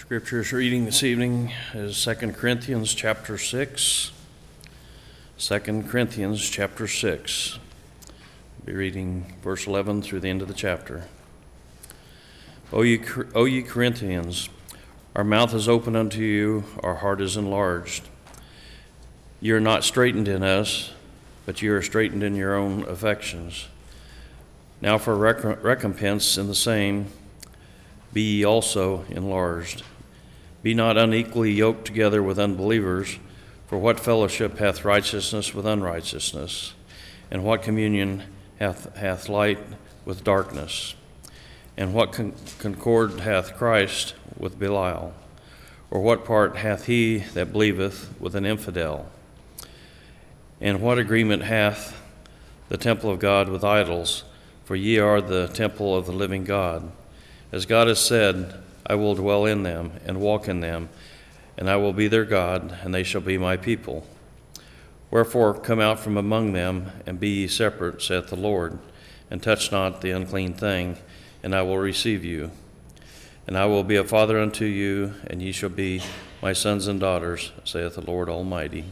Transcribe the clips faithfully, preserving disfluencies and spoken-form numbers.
Scripture's reading this evening is Second Corinthians chapter six. Second Corinthians chapter six. We'll be reading verse eleven through the end of the chapter. O ye, o ye Corinthians, our mouth is open unto you, our heart is enlarged. Ye are not straitened in us, but ye are straitened in your own affections. Now for rec- recompense in the same, be ye also enlarged. Be not unequally yoked together with unbelievers, for what fellowship hath righteousness with unrighteousness? And what communion hath, hath light with darkness? And what con- concord hath Christ with Belial? Or what part hath he that believeth with an infidel? And what agreement hath the temple of God with idols? For ye are the temple of the living God. As God has said, I will dwell in them and walk in them, and I will be their God, and they shall be my people. Wherefore come out from among them, and be ye separate, saith the Lord, and touch not the unclean thing, and I will receive you. And I will be a father unto you, and ye shall be my sons and daughters, saith the Lord Almighty.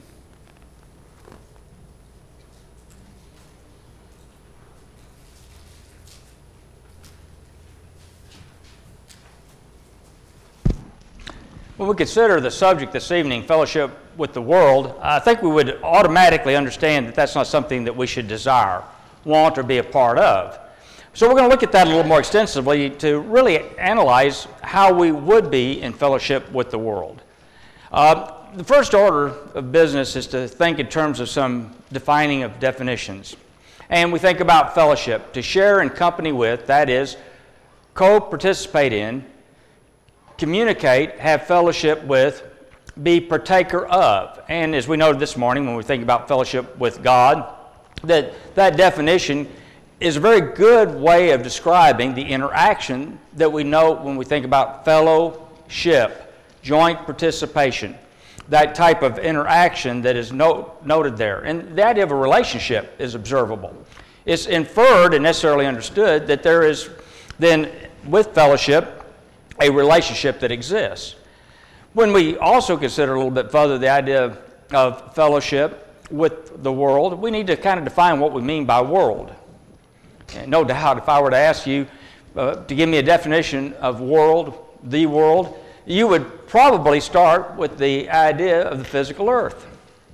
When we consider the subject this evening, fellowship with the world, I think we would automatically understand that that's not something that we should desire, want, or be a part of. So we're going to look at that a little more extensively to really analyze how we would be in fellowship with the world. Uh, the first order of business is to think in terms of some defining of definitions. And we think about fellowship, to share in company with, that is, co-participate in, communicate, have fellowship with, be partaker of. And as we noted this morning when we think about fellowship with God, that that definition is a very good way of describing the interaction that we note when we think about fellowship, joint participation, that type of interaction that is note, noted there. And the idea of a relationship is observable. It's inferred and necessarily understood that there is then, with fellowship, a relationship that exists. When we also consider a little bit further the idea of fellowship with the world, we need to kind of define what we mean by world. And no doubt, if I were to ask you uh, to give me a definition of world, the world, you would probably start with the idea of the physical earth.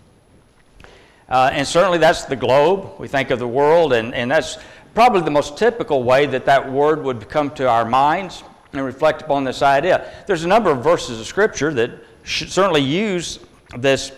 Uh, and certainly that's the globe. We think of the world, and, and that's probably the most typical way that that word would come to our minds and reflect upon this idea. There's a number of verses of Scripture that should certainly use this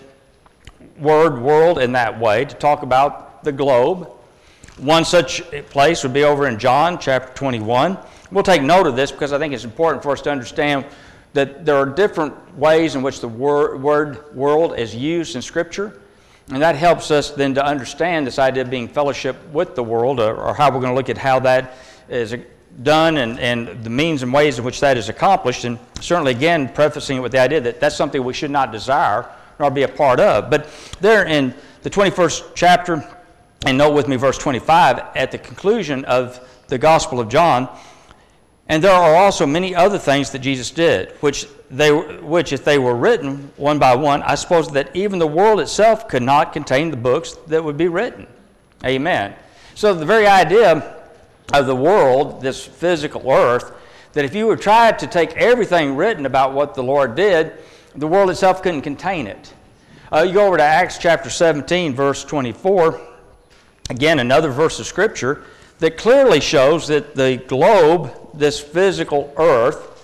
word world in that way to talk about the globe. One such place would be over in John chapter twenty-one. We'll take note of this because I think it's important for us to understand that there are different ways in which the word, word world is used in Scripture, and that helps us then to understand this idea of being fellowship with the world, or, or how we're going to look at how that is done and, and the means and ways in which that is accomplished, and certainly again prefacing it with the idea that that's something we should not desire nor be a part of. But there in the twenty-first chapter, and note with me verse twenty-five, at the conclusion of the Gospel of John, and there are also many other things that Jesus did, which they which if they were written one by one, I suppose that even the world itself could not contain the books that would be written. Amen. So the very idea of the world, this physical earth, that if you were trying to take everything written about what the Lord did, the world itself couldn't contain it. Uh, you go over to Acts chapter seventeen, verse twenty-four, again, another verse of Scripture that clearly shows that the globe, this physical earth,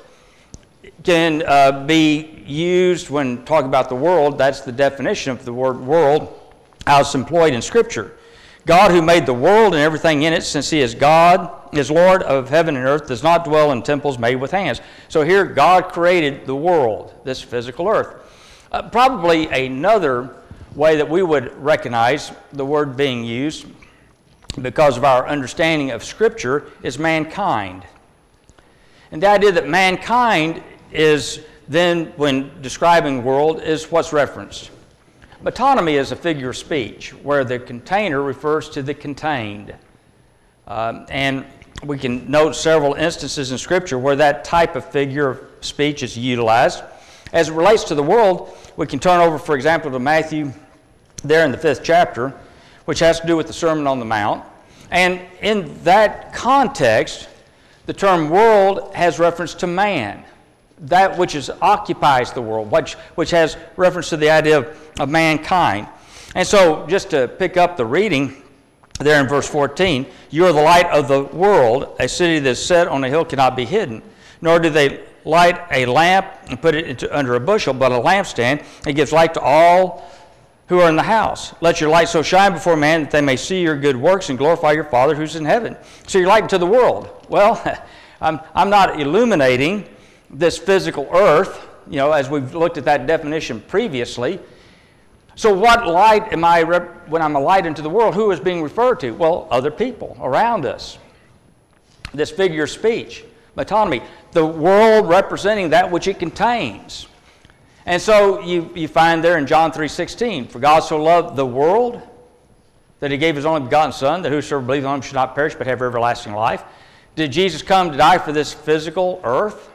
can uh, be used when talking about the world. That's the definition of the word world, how it's employed in Scripture. God, who made the world and everything in it, since he is God, is Lord of heaven and earth, does not dwell in temples made with hands. So here, God created the world, this physical earth. Uh, probably another way that we would recognize the word being used, because of our understanding of Scripture, is mankind. And the idea that mankind is then, when describing world, is what's referenced. Metonymy is a figure of speech where the container refers to the contained. Um, and we can note several instances in Scripture where that type of figure of speech is utilized. As it relates to the world, we can turn over, for example, to Matthew there in the fifth chapter, which has to do with the Sermon on the Mount. And in that context, the term world has reference to man, that which is, occupies the world, which, which has reference to the idea of, of mankind. And so, just to pick up the reading there in verse fourteen, you are the light of the world. A city that is set on a hill cannot be hidden, nor do they light a lamp and put it into, under a bushel, but a lampstand. It gives light to all who are in the house. Let your light so shine before man that they may see your good works and glorify your Father who's in heaven. So you're light to the world. Well, I'm, I'm not illuminating this physical earth, you know, as we've looked at that definition previously. So what light am I, rep- when I'm a light into the world, who is being referred to? Well, other people around us. This figure of speech, metonymy, the world representing that which it contains. And so you, you find there in John three sixteen, for God so loved the world that he gave his only begotten Son, that whosoever believes on him should not perish but have everlasting life. Did Jesus come to die for this physical earth?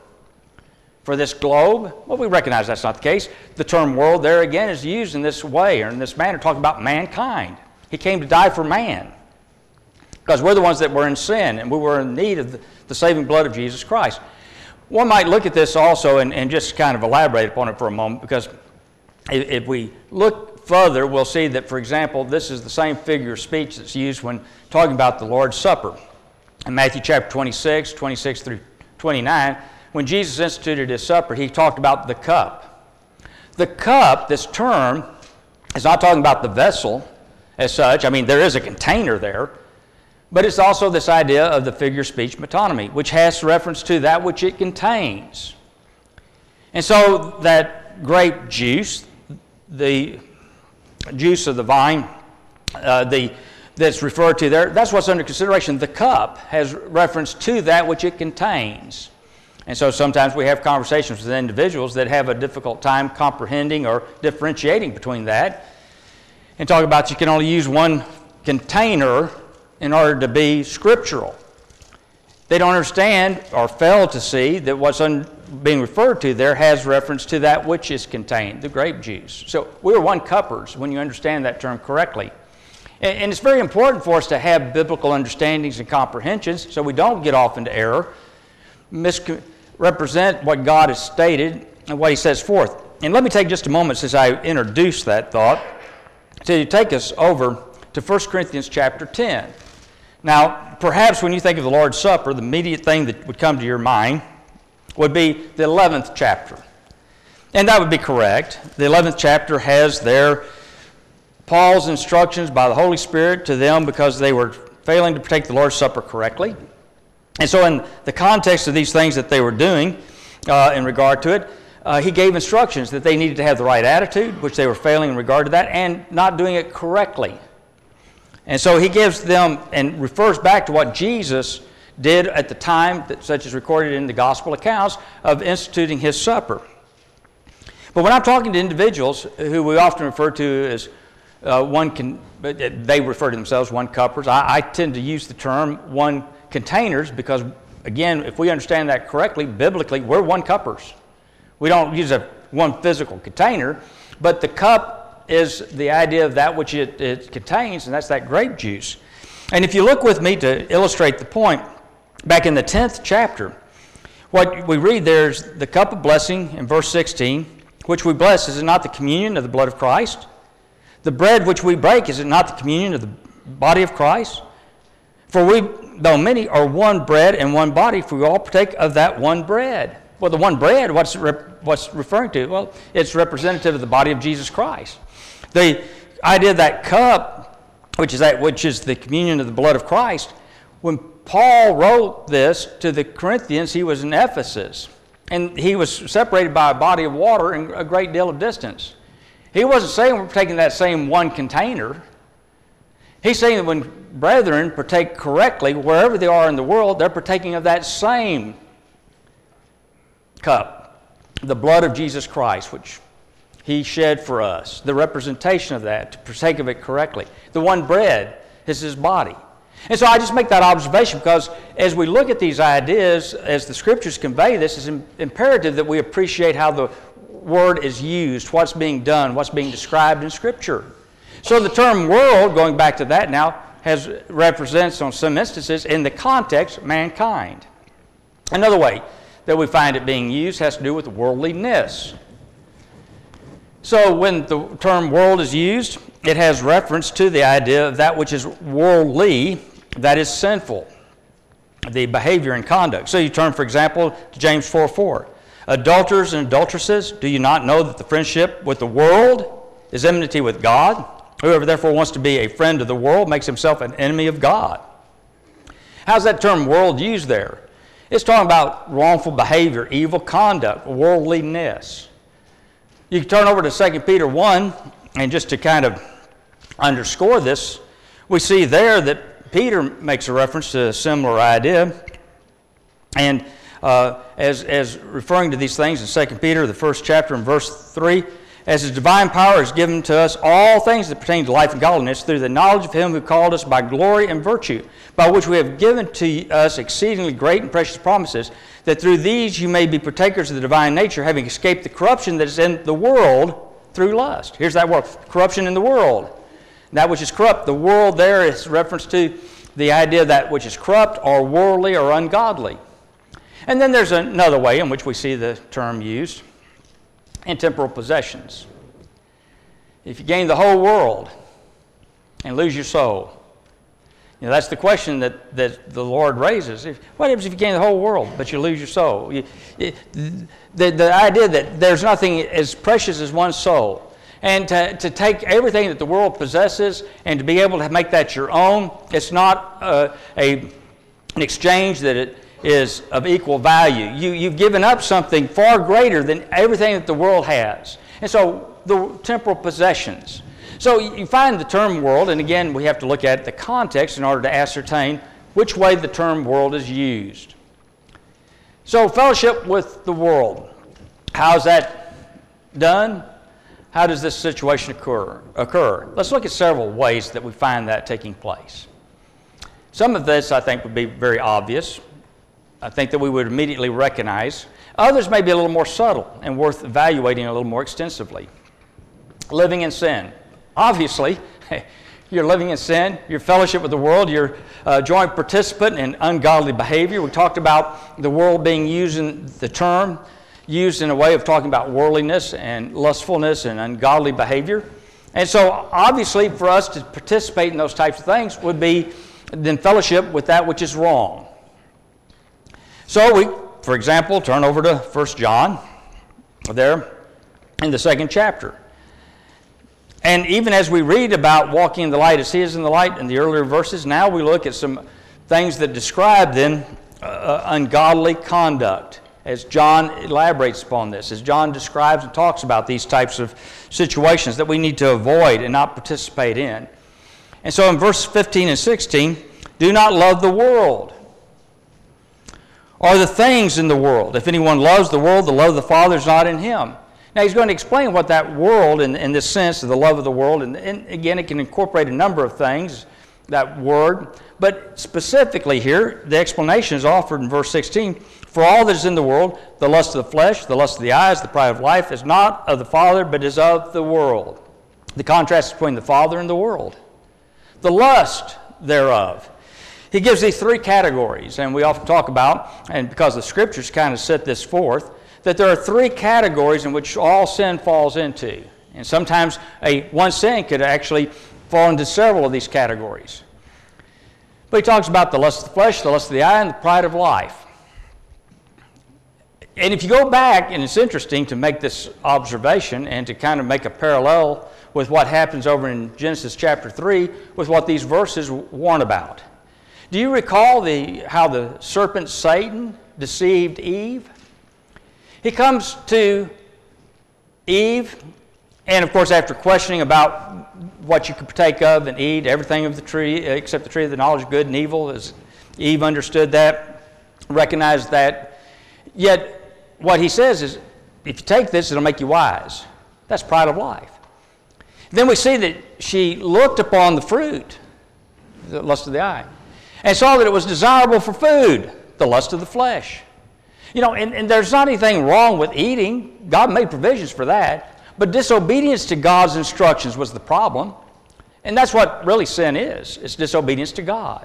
For this globe? Well, we recognize that's not the case. The term world there again is used in this way or in this manner, talking about mankind. He came to die for man because we're the ones that were in sin and we were in need of the, the saving blood of Jesus Christ. One might look at this also and, and just kind of elaborate upon it for a moment, because if, if we look further, we'll see that, for example, this is the same figure of speech that's used when talking about the Lord's Supper. In Matthew chapter twenty-six, twenty-six through twenty-nine, when Jesus instituted his supper, he talked about the cup. The cup, this term, is not talking about the vessel as such. I mean, there is a container there, but it's also this idea of the figure of speech metonymy, which has reference to that which it contains. And so that grape juice, the juice of the vine, uh, the that's referred to there, that's what's under consideration. The cup has reference to that which it contains. And so sometimes we have conversations with individuals that have a difficult time comprehending or differentiating between that, and talk about you can only use one container in order to be scriptural. They don't understand or fail to see that what's un- being referred to there has reference to that which is contained, the grape juice. So we're one cuppers when you understand that term correctly. And, and it's very important for us to have biblical understandings and comprehensions so we don't get off into error, misrepresent what God has stated and what he says forth. And let me take just a moment since I introduced that thought to take us over to First Corinthians chapter ten. Now, perhaps when you think of the Lord's Supper, the immediate thing that would come to your mind would be the eleventh chapter. And that would be correct. The eleventh chapter has there Paul's instructions by the Holy Spirit to them because they were failing to partake the Lord's Supper correctly. And so in the context of these things that they were doing uh, in regard to it, uh, he gave instructions that they needed to have the right attitude, which they were failing in regard to that, and not doing it correctly. And so he gives them and refers back to what Jesus did at the time, that, such as recorded in the gospel accounts, of instituting his supper. But when I'm talking to individuals who we often refer to as uh, one, can, they refer to themselves one cuppers. I, I tend to use the term one containers because, again, if we understand that correctly, biblically, we're one cuppers. We don't use a one physical container, but the cup is the idea of that which it, it contains, and that's that grape juice. And if you look with me to illustrate the point, back in the tenth chapter, what we read there is the cup of blessing in verse sixteen, which we bless, is it not the communion of the blood of Christ? The bread which we break, is it not the communion of the body of Christ? For we, though many, are one bread and one body, for we all partake of that one bread. Well, the one bread, what's, rep- what's referring to? Well, it's representative of the body of Jesus Christ. The idea of that cup, which is that which is the communion of the blood of Christ, when Paul wrote this to the Corinthians, he was in Ephesus, and he was separated by a body of water and a great deal of distance. He wasn't saying we're taking that same one container. He's saying that when brethren partake correctly, wherever they are in the world, they're partaking of that same cup, the blood of Jesus Christ, which he shed for us, the representation of that, to partake of it correctly. The one bread is his body. And so I just make that observation because as we look at these ideas, as the Scriptures convey this, it's im- imperative that we appreciate how the word is used, what's being done, what's being described in Scripture. So the term world, going back to that now, has represents on some instances in the context mankind. Another way that we find it being used has to do with worldliness. So when the term world is used, it has reference to the idea of that which is worldly, that is sinful, the behavior and conduct. So you turn, for example, to James four four. Adulterers and adulteresses, do you not know that the friendship with the world is enmity with God? Whoever therefore wants to be a friend of the world makes himself an enemy of God. How's that term world used there? It's talking about wrongful behavior, evil conduct, worldliness. You can turn over to Second Peter one, and just to kind of underscore this, we see there that Peter makes a reference to a similar idea. And uh, as, as referring to these things in Second Peter, the first chapter and verse three, as his divine power has given to us all things that pertain to life and godliness through the knowledge of him who called us by glory and virtue, by which we have given to us exceedingly great and precious promises, that through these you may be partakers of the divine nature, having escaped the corruption that is in the world through lust. Here's that word, corruption in the world. That which is corrupt. The world there is reference to the idea that which is corrupt or worldly or ungodly. And then there's another way in which we see the term used, in temporal possessions. If you gain the whole world and lose your soul, you know, that's the question that, that the Lord raises. If, what happens if you gain the whole world but you lose your soul? You, it, the, the idea that there's nothing as precious as one's soul. And to, to take everything that the world possesses and to be able to make that your own, it's not uh, a, an exchange that it is of equal value. You, you've given up something far greater than everything that the world has. And so the temporal possessions. So you find the term world, and again we have to look at the context in order to ascertain which way the term world is used. So fellowship with the world. How's that done? How does this situation occur? occur? Let's look at several ways that we find that taking place. Some of this I think would be very obvious. I think that we would immediately recognize. Others may be a little more subtle and worth evaluating a little more extensively. Living in sin. Obviously, you're living in sin, your fellowship with the world, you're a joint participant in ungodly behavior. We talked about the world being used in the term, used in a way of talking about worldliness and lustfulness and ungodly behavior. And so obviously for us to participate in those types of things would be then fellowship with that which is wrong. So we, for example, turn over to First John, there in the second chapter. And even as we read about walking in the light as he is in the light in the earlier verses, now we look at some things that describe then uh, ungodly conduct, as John elaborates upon this, as John describes and talks about these types of situations that we need to avoid and not participate in. And so in verse fifteen and sixteen, do not love the world or the things in the world. If anyone loves the world, the love of the Father is not in him. Now he's going to explain what that world, in, in this sense of the love of the world, and, and again it can incorporate a number of things, that word, but specifically here, the explanation is offered in verse sixteen. For all that is in the world, the lust of the flesh, the lust of the eyes, the pride of life, is not of the Father, but is of the world. The contrast between the Father and the world. The lust thereof. He gives these three categories, and we often talk about, and because the Scriptures kind of set this forth, that there are three categories in which all sin falls into. And sometimes a one sin could actually fall into several of these categories. But he talks about the lust of the flesh, the lust of the eye, and the pride of life. And if you go back, and it's interesting to make this observation and to kind of make a parallel with what happens over in Genesis chapter three with what these verses warn about. Do you recall the, how the serpent Satan deceived Eve? He comes to Eve, and of course after questioning about what you could partake of and eat, everything of the tree except the tree of the knowledge of good and evil, as Eve understood that, recognized that, yet what he says is, if you take this, it'll make you wise. That's pride of life. Then we see that she looked upon the fruit, the lust of the eye, and saw that it was desirable for food, the lust of the flesh. You know, and, and there's not anything wrong with eating. God made provisions for that. But disobedience to God's instructions was the problem. And that's what really sin is. It's disobedience to God.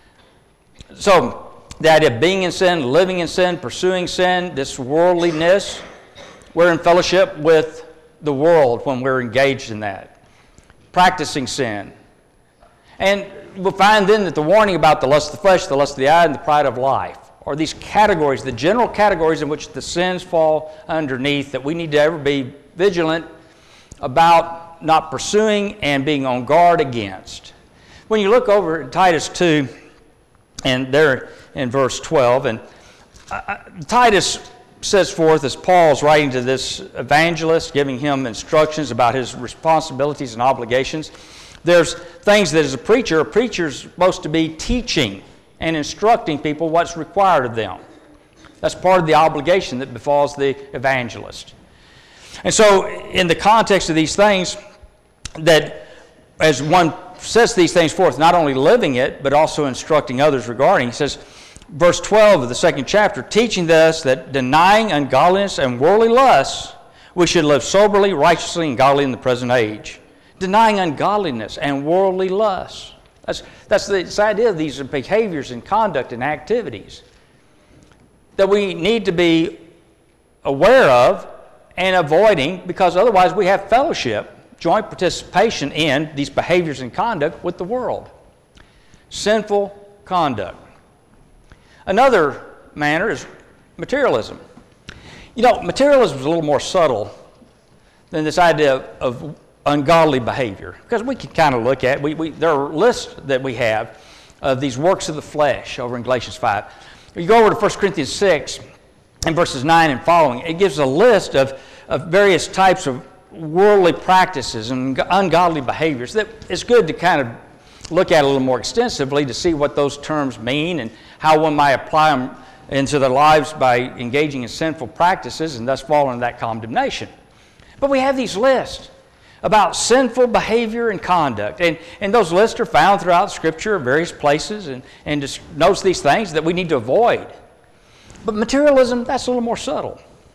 So the idea of being in sin, living in sin, pursuing sin, this worldliness, we're in fellowship with the world when we're engaged in that. Practicing sin. And we'll find then that the warning about the lust of the flesh, the lust of the eye, and the pride of life are these categories, the general categories in which the sins fall underneath that we need to ever be vigilant about not pursuing and being on guard against. When you look over at Titus two, and there in verse twelve, and uh, Titus says forth as Paul's writing to this evangelist, giving him instructions about his responsibilities and obligations. There's things that as a preacher, a preacher's supposed to be teaching and instructing people what's required of them. That's part of the obligation that befalls the evangelist. And so in the context of these things, that as one says these things forth, not only living it, but also instructing others regarding, he says, verse twelve of the second chapter, teaching us that denying ungodliness and worldly lusts, we should live soberly, righteously, and godly in the present age. Denying ungodliness and worldly lusts. That's, that's the this idea of these behaviors and conduct and activities that we need to be aware of and avoiding, because otherwise we have fellowship, joint participation in these behaviors and conduct with the world. Sinful conduct. Another manner is materialism. You know, materialism is a little more subtle than this idea of, of ungodly behavior, because we can kind of look at, we, we, there are lists that we have of these works of the flesh over in Galatians five. You go over to First Corinthians six and verses nine and following, it gives a list of, of various types of worldly practices and ungodly behaviors that it's good to kind of look at a little more extensively to see what those terms mean and how one might apply them into their lives by engaging in sinful practices and thus fall into that condemnation. But we have these lists about sinful behavior and conduct. And, and those lists are found throughout Scripture, various places, and, and just notes these things that we need to avoid. But materialism, that's a little more subtle.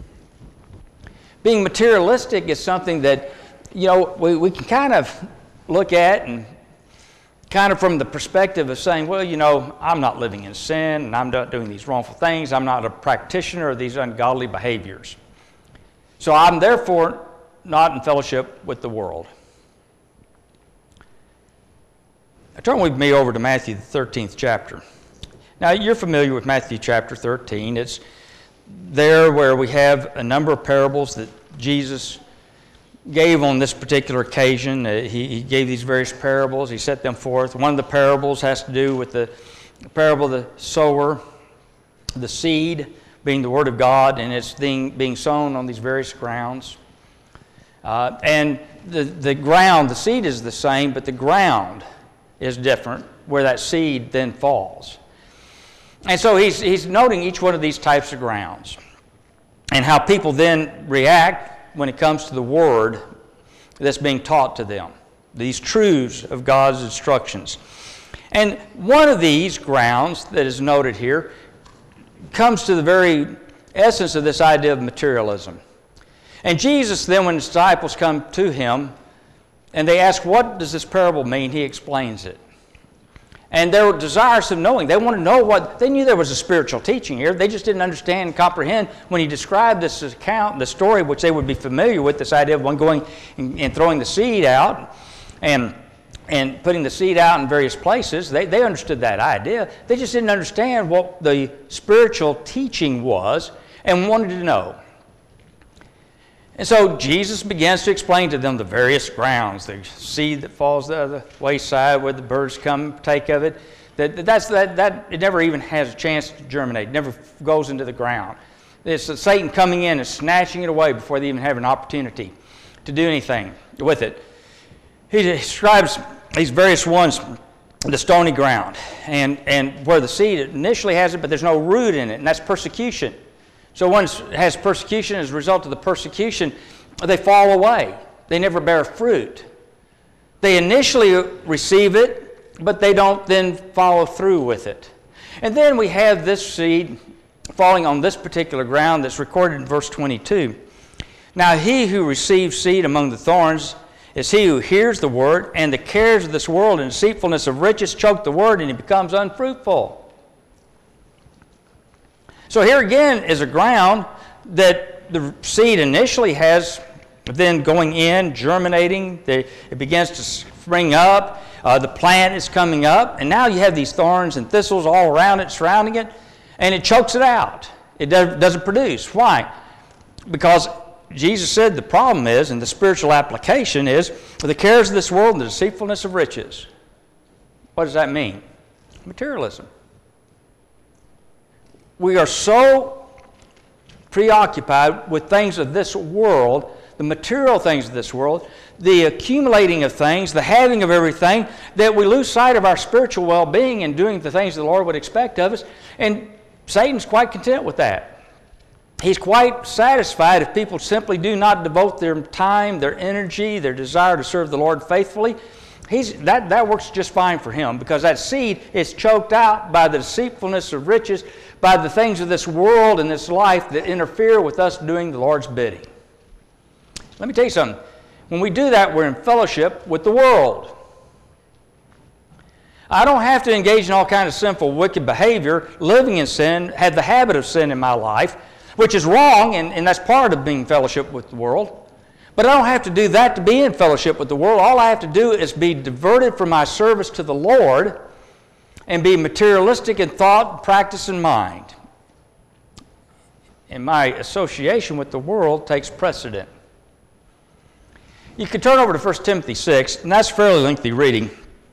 Being materialistic is something that, you know, we, we can kind of look at and kind of from the perspective of saying, well, you know, I'm not living in sin, and I'm not doing these wrongful things. I'm not a practitioner of these ungodly behaviors. So I'm therefore not in fellowship with the world. Now turn with me over to Matthew, the thirteenth chapter. Now you're familiar with Matthew chapter thirteen. It's there where we have a number of parables that Jesus gave on this particular occasion. Uh, he, he gave these various parables. He set them forth. One of the parables has to do with the parable of the sower, the seed being the Word of God, and it's being, being sown on these various grounds. Uh, and the, the ground, the seed is the same, but the ground is different where that seed then falls. And so he's, he's noting each one of these types of grounds and how people then react when it comes to the Word that's being taught to them, these truths of God's instructions. And one of these grounds that is noted here comes to the very essence of this idea of materialism. And Jesus then, when the disciples come to him and they ask, what does this parable mean? He explains it. And they're desirous of knowing. They want to know what, they knew there was a spiritual teaching here. They just didn't understand and comprehend when he described this account, the story, which they would be familiar with, this idea of one going and, and throwing the seed out and, and putting the seed out in various places. They, they understood that idea. They just didn't understand what the spiritual teaching was and wanted to know. And so Jesus begins to explain to them the various grounds, the seed that falls to the wayside where the birds come and take of it. That, that's, that, that, it never even has a chance to germinate. It never goes into the ground. It's Satan coming in and snatching it away before they even have an opportunity to do anything with it. He describes these various ones, the stony ground, and, and where the seed initially has it, but there's no root in it, and that's persecution. So one has persecution. As a result of the persecution, they fall away. They never bear fruit. They initially receive it, but they don't then follow through with it. And then we have this seed falling on this particular ground that's recorded in verse twenty-two. Now he who receives seed among the thorns is he who hears the word, and the cares of this world and deceitfulness of riches choke the word, and he becomes unfruitful. So here again is a ground that the seed initially has, then going in, germinating, the, it begins to spring up, uh, the plant is coming up, and now you have these thorns and thistles all around it, surrounding it, and it chokes it out. It does, doesn't produce. Why? Because Jesus said the problem is, and the spiritual application is, the cares of this world and the deceitfulness of riches. What does that mean? Materialism. We are so preoccupied with things of this world, the material things of this world, the accumulating of things, the having of everything, that we lose sight of our spiritual well-being and doing the things the Lord would expect of us. And Satan's quite content with that. He's quite satisfied if people simply do not devote their time, their energy, their desire to serve the Lord faithfully. He's, that, that works just fine for him, because that seed is choked out by the deceitfulness of riches, by the things of this world and this life that interfere with us doing the Lord's bidding. Let me tell you something. When we do that, we're in fellowship with the world. I don't have to engage in all kinds of sinful, wicked behavior, living in sin, have the habit of sin in my life, which is wrong, and, and that's part of being in fellowship with the world. But I don't have to do that to be in fellowship with the world. All I have to do is be diverted from my service to the Lord and be materialistic in thought, practice, and mind. And my association with the world takes precedent. You can turn over to First Timothy six, and that's fairly lengthy reading.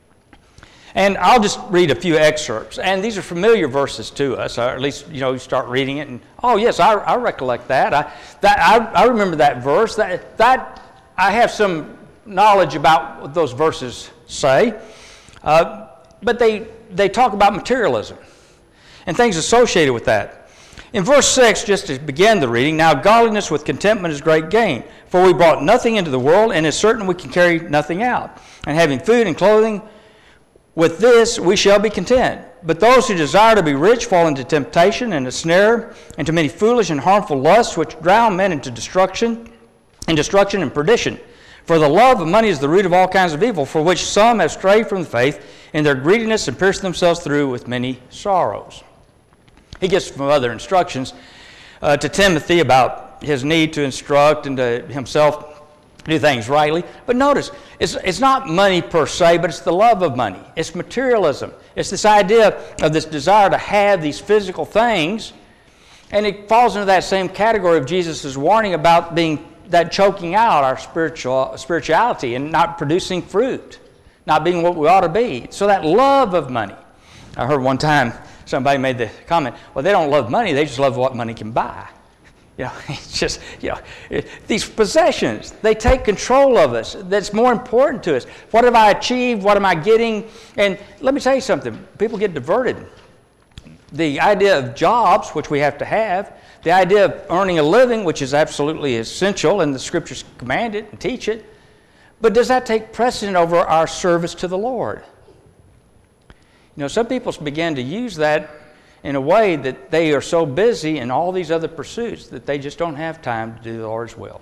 And I'll just read a few excerpts. And these are familiar verses to us, or at least, you know, you start reading it and, oh, yes, I, I recollect that. I, that I, I remember that verse. That, that I have some knowledge about what those verses say. Uh, but they, they talk about materialism and things associated with that. In verse six, just to begin the reading, now godliness with contentment is great gain. For we brought nothing into the world, and it's certain we can carry nothing out. And having food and clothing, with this we shall be content. But those who desire to be rich fall into temptation and a snare, and to many foolish and harmful lusts, which drown men into destruction, and destruction and perdition. For the love of money is the root of all kinds of evil, for which some have strayed from the faith in their greediness and pierced themselves through with many sorrows. He gets some other instructions uh, to Timothy about his need to instruct and to himself do things rightly. But notice, it's, it's not money per se, but it's the love of money. It's materialism. It's this idea of this desire to have these physical things. And it falls into that same category of Jesus' warning about being that choking out our spiritual spirituality and not producing fruit, not being what we ought to be. So that love of money. I heard one time somebody made the comment, well, they don't love money, they just love what money can buy. You know, it's just, you know, it, these possessions, they take control of us. That's more important to us. What have I achieved? What am I getting? And let me tell you something. People get diverted. The idea of jobs, which we have to have, the idea of earning a living, which is absolutely essential, and the Scriptures command it and teach it, but does that take precedent over our service to the Lord? You know, some people begin to use that in a way that they are so busy in all these other pursuits that they just don't have time to do the Lord's will.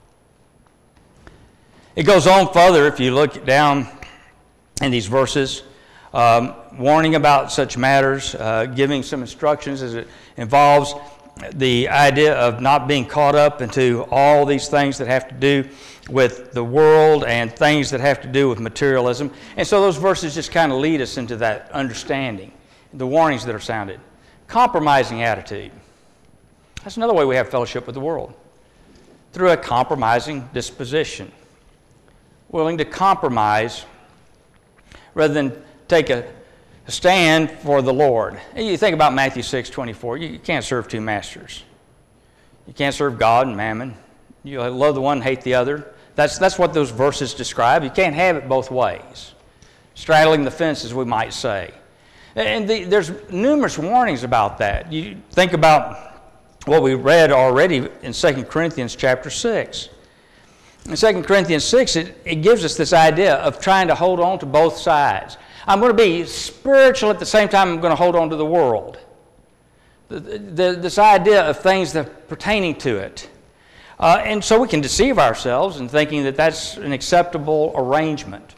It goes on further if you look down in these verses, um, warning about such matters, uh, giving some instructions as it involves the idea of not being caught up into all these things that have to do with the world and things that have to do with materialism. And so those verses just kind of lead us into that understanding, the warnings that are sounded. Compromising attitude. That's another way we have fellowship with the world. Through a compromising disposition. Willing to compromise rather than take a stand for the Lord. You think about Matthew six twenty-four. You can't serve two masters. You can't serve God and mammon. You love the one, hate the other. That's, that's what those verses describe. You can't have it both ways. Straddling the fence, as we might say. And the, there's numerous warnings about that. You think about what we read already in Second Corinthians chapter six. In Second Corinthians six, it, it gives us this idea of trying to hold on to both sides. I'm going to be spiritual at the same time I'm going to hold on to the world. The, the, this idea of things that pertaining to it. Uh, and so we can deceive ourselves in thinking that that's an acceptable arrangement.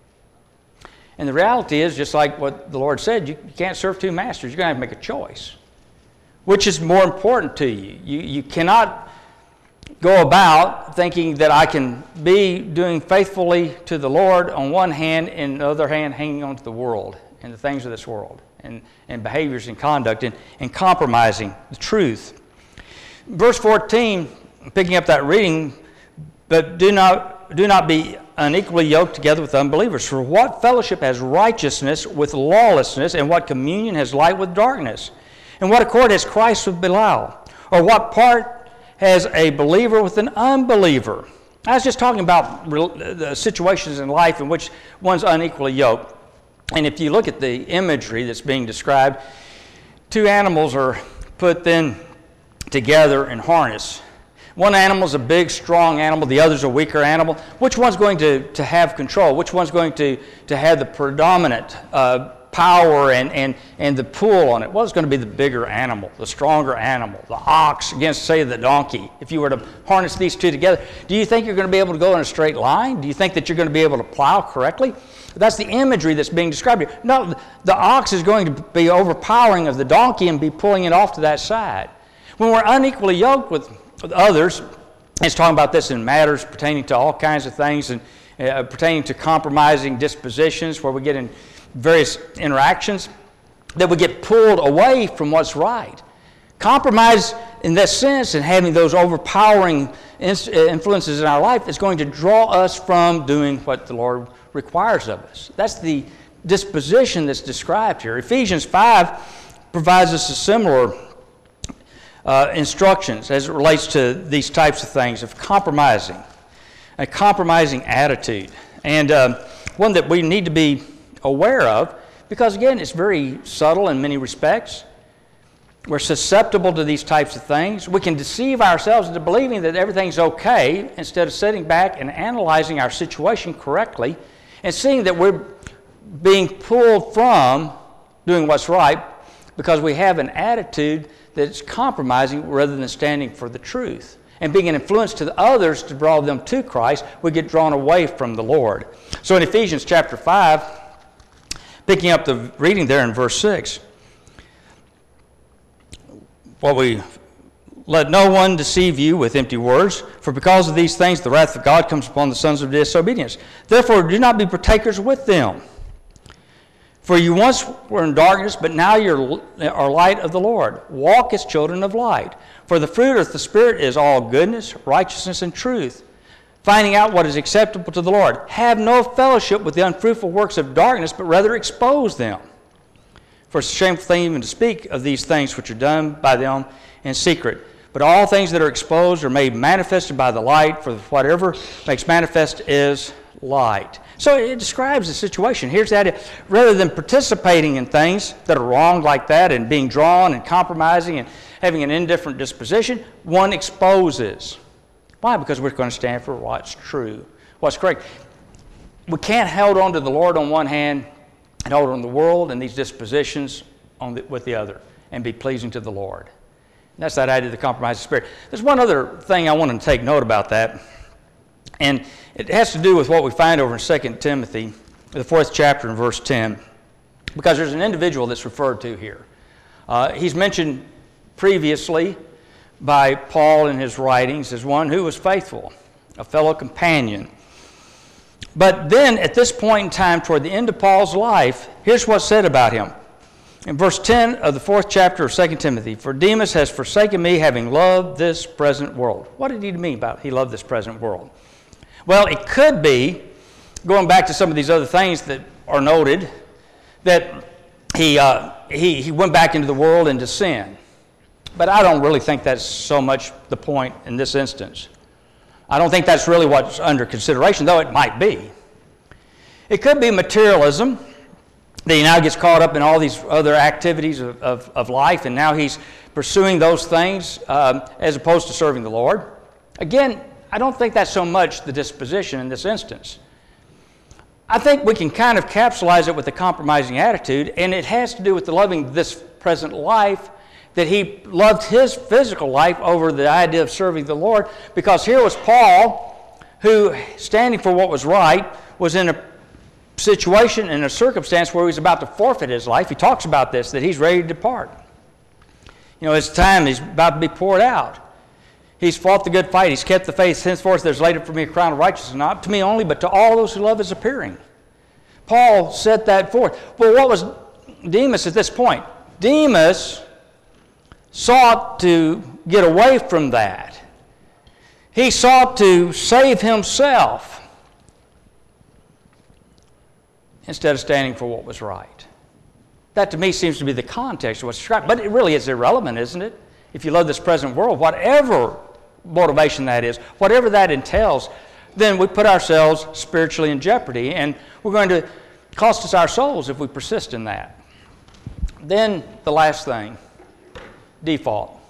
And the reality is, just like what the Lord said, you, you can't serve two masters. You're going to have to make a choice. Which is more important to you? You, you cannot go about thinking that I can be doing faithfully to the Lord on one hand, and on the other hand, hanging on to the world and the things of this world, and, and behaviors and conduct, and, and compromising the truth. Verse fourteen, picking up that reading, but do not, do not be unequally yoked together with unbelievers. For what fellowship has righteousness with lawlessness, and what communion has light with darkness? And what accord has Christ with Belial? Or what part has a believer with an unbeliever? I was just talking about the situations in life in which one's unequally yoked. And if you look at the imagery that's being described, two animals are put then together in harness. One animal is a big, strong animal. The other is a weaker animal. Which one's going to, to have control? Which one's going to, to have the predominant uh, power and, and, and the pull on it? Well, it's going to be the bigger animal, the stronger animal, the ox against, say, the donkey. If you were to harness these two together, do you think you're going to be able to go in a straight line? Do you think that you're going to be able to plow correctly? That's the imagery that's being described here. No, the ox is going to be overpowering of the donkey and be pulling it off to that side. When we're unequally yoked with, with others, it's talking about this in matters pertaining to all kinds of things, and uh, pertaining to compromising dispositions where we get in various interactions, that we get pulled away from what's right. Compromise in that sense, and having those overpowering influences in our life, is going to draw us from doing what the Lord requires of us. That's the disposition that's described here. Ephesians five provides us a similar uh, instructions as it relates to these types of things of compromising, a compromising attitude, and uh, one that we need to be aware of, because again, it's very subtle in many respects. We're susceptible to these types of things. We can deceive ourselves into believing that everything's okay instead of sitting back and analyzing our situation correctly and seeing that we're being pulled from doing what's right because we have an attitude that's compromising rather than standing for the truth. And being an influence to the others to draw them to Christ, we get drawn away from the Lord. So in Ephesians chapter five, picking up the reading there in verse six, what we let no one deceive you with empty words, for because of these things the wrath of God comes upon the sons of disobedience. Therefore do not be partakers with them. For you once were in darkness, but now you are light of the Lord. Walk as children of light. For the fruit of the Spirit is all goodness, righteousness, and truth, finding out what is acceptable to the Lord. Have no fellowship with the unfruitful works of darkness, but rather expose them. For it's a shameful thing even to speak of these things which are done by them in secret. But all things that are exposed are made manifested by the light, for whatever makes manifest is light. So it describes the situation. Here's the idea. Rather than participating in things that are wrong like that and being drawn and compromising and having an indifferent disposition, one exposes. Why? Because we're going to stand for what's true, what's correct. We can't hold on to the Lord on one hand and hold on to the world and these dispositions on the, with the other and be pleasing to the Lord. And that's that idea of the compromising spirit. There's one other thing I want to take note about that, and it has to do with what we find over in Second Timothy, the fourth chapter and verse ten, because there's an individual that's referred to here. Uh, he's mentioned previously by Paul in his writings as one who was faithful, a fellow companion. But then at this point in time, toward the end of Paul's life, here's what's said about him. In verse ten of the fourth chapter of Second Timothy, for Demas has forsaken me, having loved this present world. What did he mean by he loved this present world? Well, it could be, going back to some of these other things that are noted, that he, uh, he, he went back into the world into sin. But I don't really think that's so much the point in this instance. I don't think that's really what's under consideration, though it might be. It could be materialism, that he now gets caught up in all these other activities of, of, of life, and now he's pursuing those things um, as opposed to serving the Lord. Again, I don't think that's so much the disposition in this instance. I think we can kind of capsulize it with a compromising attitude, and it has to do with the loving this present life, that he loved his physical life over the idea of serving the Lord, because here was Paul, who, standing for what was right, was in a situation, in a circumstance where he was about to forfeit his life. He talks about this, that he's ready to depart. You know, his time is about to be poured out. He's fought the good fight. He's kept the faith. Henceforth there's laid up for me a crown of righteousness, not to me only, but to all those who love his appearing. Paul set that forth. Well, what was Demas at this point? Demas sought to get away from that. He sought to save himself instead of standing for what was right. That to me seems to be the context of what's described. But it really is irrelevant, isn't it? If you love this present world, whatever motivation that is, whatever that entails, then we put ourselves spiritually in jeopardy, and we're going to cost us our souls if we persist in that. Then the last thing, default.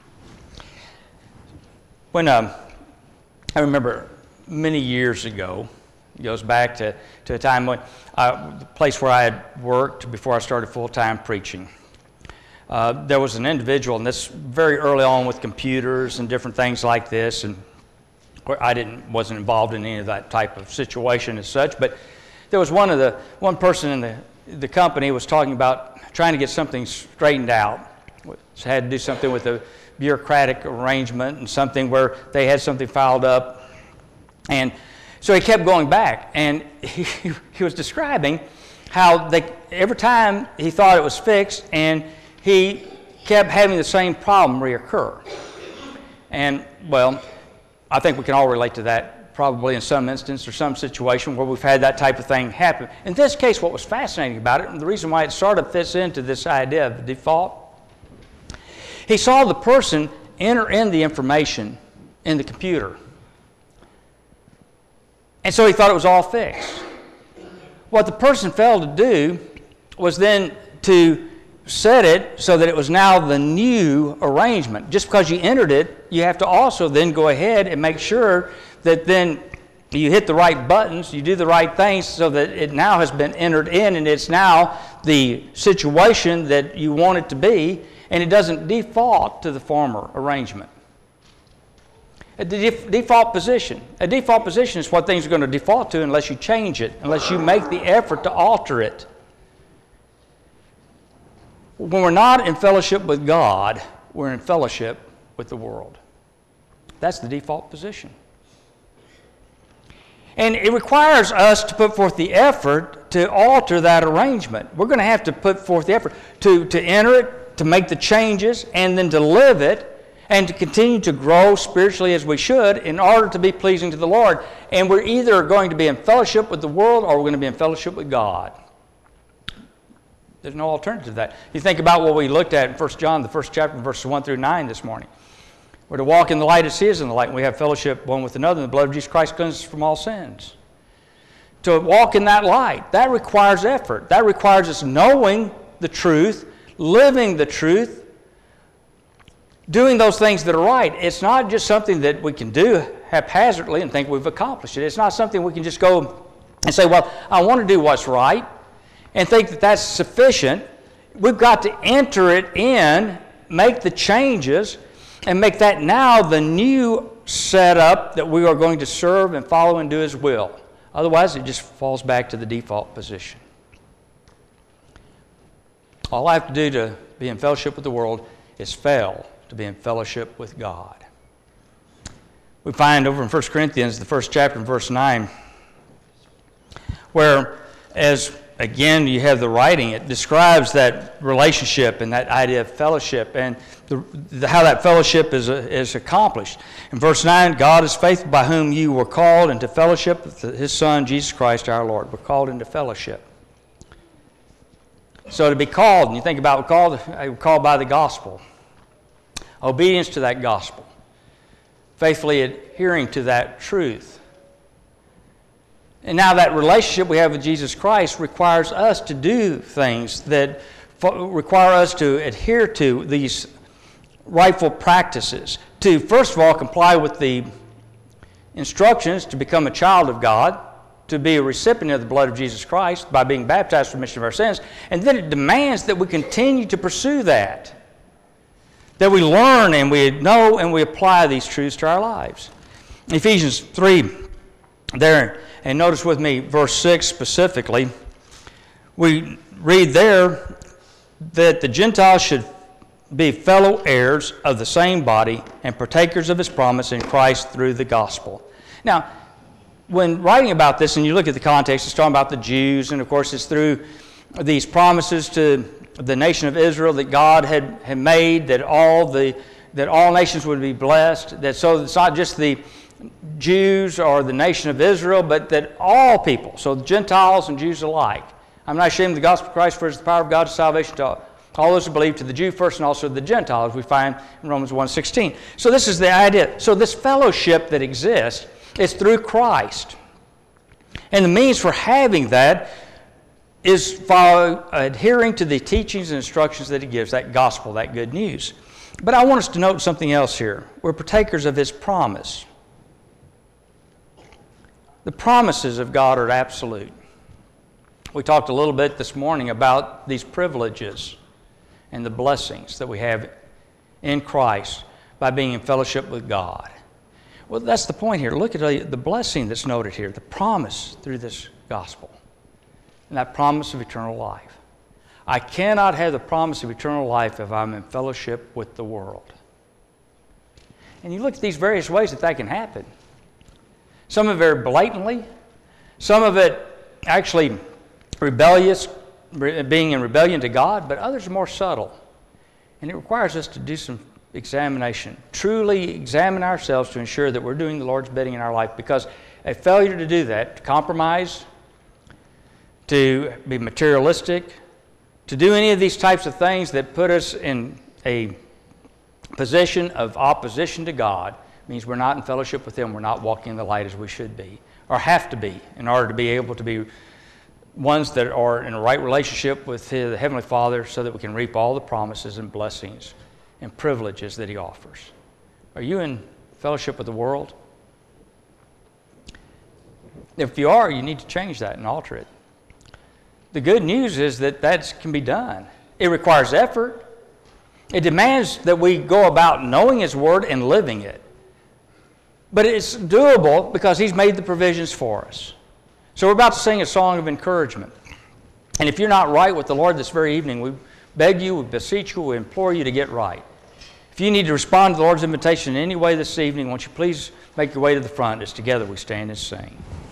When um, I remember many years ago, it goes back to, to a time when uh, the place where I had worked before I started full-time preaching. Uh, there was an individual, and this very early on with computers and different things like this, and I didn't wasn't involved in any of that type of situation as such, but there was one of the one person in the the company was talking about trying to get something straightened out. So had to do something with a bureaucratic arrangement and something where they had something filed up, and so he kept going back, and he, he was describing how they every time he thought it was fixed, and he kept having the same problem reoccur. And, well, I think we can all relate to that probably in some instance or some situation where we've had that type of thing happen. In this case, what was fascinating about it, and the reason why it sort of fits into this idea of default, he saw the person enter in the information in the computer. And so he thought it was all fixed. What the person failed to do was then to set it so that it was now the new arrangement. Just because you entered it, you have to also then go ahead and make sure that then you hit the right buttons, you do the right things so that it now has been entered in and it's now the situation that you want it to be, and it doesn't default to the former arrangement. A def- default position. A default position is what things are going to default to unless you change it, unless you make the effort to alter it. When we're not in fellowship with God, we're in fellowship with the world. That's the default position. And it requires us to put forth the effort to alter that arrangement. We're going to have to put forth the effort to, to enter it, to make the changes, and then to live it, and to continue to grow spiritually as we should in order to be pleasing to the Lord. And we're either going to be in fellowship with the world or we're going to be in fellowship with God. There's no alternative to that. You think about what we looked at in First John, the first chapter, verses one through nine this morning. We're to walk in the light as He is in the light, and we have fellowship one with another, and the blood of Jesus Christ cleanses us from all sins. To walk in that light, that requires effort. That requires us knowing the truth, living the truth, doing those things that are right. It's not just something that we can do haphazardly and think we've accomplished it. It's not something we can just go and say, well, I want to do what's right, and think that that's sufficient. We've got to enter it in, make the changes, and make that now the new setup that we are going to serve and follow and do His will. Otherwise, it just falls back to the default position. All I have to do to be in fellowship with the world is fail to be in fellowship with God. We find over in First Corinthians, the first chapter, in verse nine, where as again, you have the writing. It describes that relationship and that idea of fellowship and the, the, how that fellowship is, uh, is accomplished. In verse nine, God is faithful, by whom you were called into fellowship with His Son, Jesus Christ our Lord. We're called into fellowship. So to be called, and you think about called, we're called by the gospel. Obedience to that gospel. Faithfully adhering to that truth. And now that relationship we have with Jesus Christ requires us to do things that require us to adhere to these rightful practices. To, first of all, comply with the instructions to become a child of God, to be a recipient of the blood of Jesus Christ by being baptized for remission of our sins. And then it demands that we continue to pursue that, that we learn and we know and we apply these truths to our lives. Ephesians three, there, and notice with me verse six specifically, we read there that the Gentiles should be fellow heirs of the same body and partakers of his promise in Christ through the gospel. Now, when writing about this, and you look at the context, it's talking about the Jews, and of course it's through these promises to the nation of Israel that God had, had made, that all the that all nations would be blessed, that so it's not just the Jews or the nation of Israel, but that all people, so Gentiles and Jews alike. I'm not ashamed of the gospel of Christ, for it is the power of God to salvation to all those who believe, to the Jew first and also the Gentiles, we find in Romans one sixteen. So this is the idea. So this fellowship that exists is through Christ. And the means for having that is by adhering to the teachings and instructions that he gives, that gospel, that good news. But I want us to note something else here. We're partakers of his promise. The promises of God are absolute. We talked a little bit this morning about these privileges and the blessings that we have in Christ by being in fellowship with God. Well, that's the point here. Look at the blessing that's noted here, the promise through this gospel, and that promise of eternal life. I cannot have the promise of eternal life if I'm in fellowship with the world. And you look at these various ways that that can happen. Some of it very blatantly, some of it actually rebellious, being in rebellion to God, but others are more subtle. And it requires us to do some examination, truly examine ourselves to ensure that we're doing the Lord's bidding in our life, because a failure to do that, to compromise, to be materialistic, to do any of these types of things that put us in a position of opposition to God, means we're not in fellowship with him, we're not walking in the light as we should be, or have to be, in order to be able to be ones that are in a right relationship with the Heavenly Father, so that we can reap all the promises and blessings and privileges that he offers. Are you in fellowship with the world? If you are, you need to change that and alter it. The good news is that that can be done. It requires effort. It demands that we go about knowing his word and living it. But it's doable because he's made the provisions for us. So we're about to sing a song of encouragement. And if you're not right with the Lord this very evening, we beg you, we beseech you, we implore you to get right. If you need to respond to the Lord's invitation in any way this evening, won't you please make your way to the front as together we stand and sing.